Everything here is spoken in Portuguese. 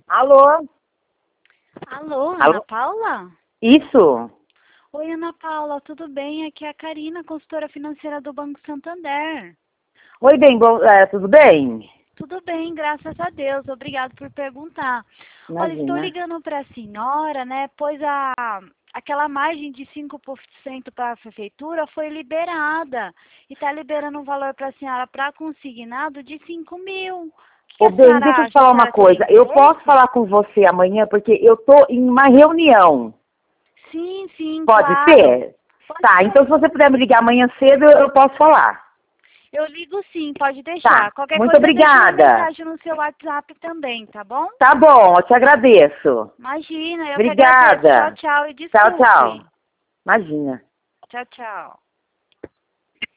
Alô? Alô, Alô? Ana Paula? Isso? Oi, Ana Paula, tudo bem? Aqui é a Karina, consultora financeira do Banco Santander. Oi, bem, tudo bem? Tudo bem, graças a Deus. Obrigado por perguntar. Olha, estou Imagina. ligando para a senhora, né? Pois aquela margem de 5% para a prefeitura foi liberada. E está liberando um valor para a senhora para consignado de 5.000. O que Ô, a bem, senhora deixa eu te acha? A falar uma senhora teria coisa. Eu posso interesse? falar com você amanhã porque eu tô em uma reunião. Sim, sim, Pode claro. ser? Pode Tá, então ser. se você puder me ligar amanhã cedo, eu posso falar. Eu ligo sim, pode deixar. Tá, Qualquer muito coisa eu deixo uma obrigada. mensagem no seu WhatsApp também, tá bom? Tá bom, eu te agradeço. Imagina, eu que agradeço. Tchau, Obrigada. tchau e Tchau, tchau. desculpe. Imagina. Tchau, tchau.